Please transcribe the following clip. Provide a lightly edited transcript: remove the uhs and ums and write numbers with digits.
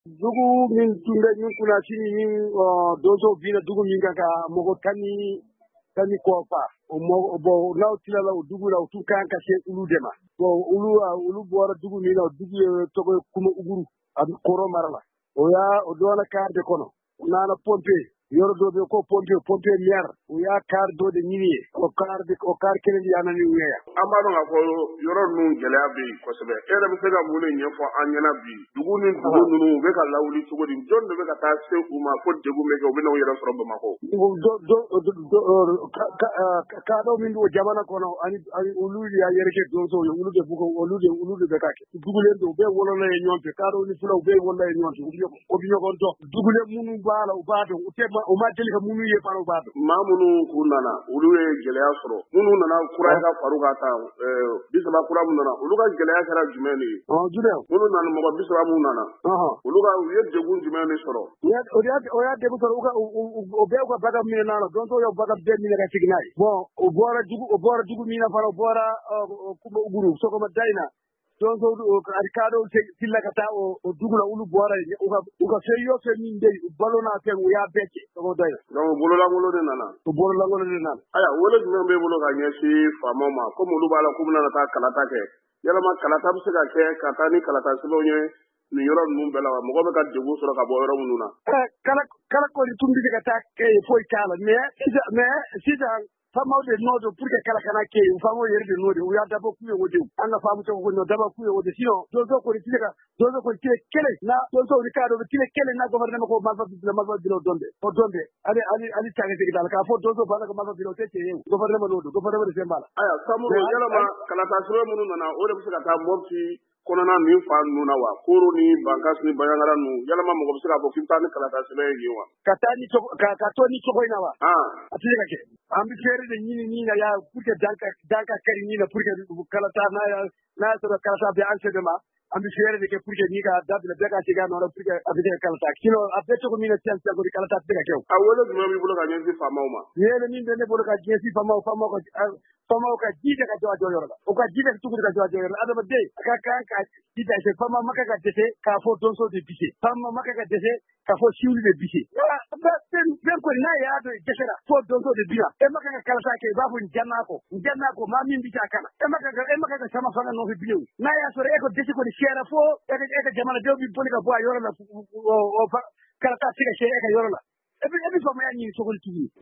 dugu min tun bɛ min kunna sini ni donso binna dugu min kan ka mɔgɔ tani kɔfa n'aw tilala o dugu la u t'u kan ka se olu de ma olu bɔra dugu min na dugu ye tɔgɔ ye Kuma Uguru a bɛ Kɔrɔ mara la o dɔnna kari de kɔnɔ u nana pompe yɔrɔ dɔ bɛ ko pompe miyar u y'a kari dɔ de ɲini ye o kari kelen de y'a na ni u ye yan. An b'a dɔn k'a fɔ yɔrɔ ninnu gɛlɛya bɛ yen kosɛbɛ e yɛrɛ bɛ se ka mun de ɲɛfɔ an ɲɛna bi dugu ni dugu ninnu u bɛ ka lawuli cogo di jɔn de bɛ ka taa se u ma ko degun bɛ kɛ u bɛ n'u yɛrɛ sɔrɔ Bamakɔ. Kadɔ min b'o jamana kɔnɔ ani olu y'a yɛrɛkɛ donsow ye olu de bɛ ka kɛ dugulen don u bɛɛ wolola ye ɲɔgɔn fɛ kadɔw ni fulaw u bɛɛ wolola ye ɲɔgɔn fɛ o bɛ ɲɔgɔn dɔn dugulen minnu b'a la u b'a dɔn u ma deli ka minnu ye fana u b'a dɔn. Maa minnu k'u nana olu ye gɛlɛya sɔrɔ minnu nana kura ka faru ka taa bisaba kura min nana olu ka gɛlɛya kɛra jumɛn de ye. Jumɛn minnu nana mɔgɔ bisaba minnu nana olu ye degun jumɛn de sɔrɔ. o y'a degun sɔrɔ o bɛɛ ka baga minɛ na donso y'o baga bɛɛ minɛ ka segin n'a ye o bɔra dugu min na fana o bɔra Kuma Uguru sɔgɔma da in na donso kadɔw tilla ka taa o dugu la olu bɔra yen u ka fɛn o fɛn min bɛ yen u balo n'a fɛn u y'a bɛɛ kɛ sɔgɔma da in na. Donc bololangolo de nana. Bololangolo de nana. Aya wele jumɛn b'e bolo ka ɲɛsin faamaw ma komi olu b'a la k'u bɛna taa kalata kɛ yalama kalata bɛ se ka kɛ ka taa ni kalata sɛbɛnw ye nin yɔrɔ ninnu bɛɛ la wa mɔgɔ bɛ ka degun sɔrɔ ka bɔ yɔrɔ minnu na. Kala kɔni tun bɛ se ka taa kɛ foyi t'a la mais sisan faamaw de nɔ don pour que kala kana kɛ yen faamaw yɛrɛ de nɔ de u y'a dabɔ k'u ye o de an ka faamu cogo ko dabɔ k'u ye o de sinon donso kɔni tile kelen na donso ni kadɔ bɛ tile kelen na gouvernement ko marifa bila o don bɛɛ ali cakɛ segin la k'a fɔ donso b'a la ka marifa bila o tɛ tiɲɛ ye gouvernement n'o don gouvernement de fɛn b'a la. Aya Samuru yalama kalata sɛbɛn minnu nana o de bɛ se ka taa Mopti kɔnɔna nin fa ninnu na wa Koro ni Bankasi ni Banyangaara ninnu yalama mɔgɔ bɛ se k'a fɔ k'i bɛ taa ni kalata sɛbɛn ye yen wa. Ka to ni cogo in na wa. A tɛ se ka kɛ an bɛ fɛɛrɛ de ɲini min na pour que dan ka kari min na pour que kalata n'a y'a sɔrɔ kalata bɛ an sɛbɛn ma an bɛ fɛɛrɛ de kɛ pour que ni ka dabila bɛɛ ka segin a nɔ pour que a bɛ se ka kalata sinon a bɛ cogo min na sisan ko kalata tɛ se ka kɛ o. A wele jumɛn b'i bolo ka ɲɛsin faamaw ma. Wele min bɛ ne bolo ka ɲɛsin faamaw ka jija ka jɔ a jɔyɔrɔ la u ka jija tugu ka jɔ a jɔyɔrɔ la adamaden a ka kan ka jija faama ma kan ka dɛsɛ k'a fɔ donso de bise faama ma kan ka dɛsɛ k'a fɔ siwli de bise fɛn kɔni n'a y'a dɔn dɛsɛra fo donso de bina e ma kan ka kalata kɛ i b'a fɔ n janna ko maa min bi a kana e ma kan ka sama fanga nɔfɛ bilen n'a y'a sɔrɔ e ko dɛsɛ kɔni siyara fo e ka jamanadenw bi boli ka bɔ a yɔrɔ la kalata se ka kɛ e ka yɔrɔ la e bɛ faamaya ɲini cogo di tugun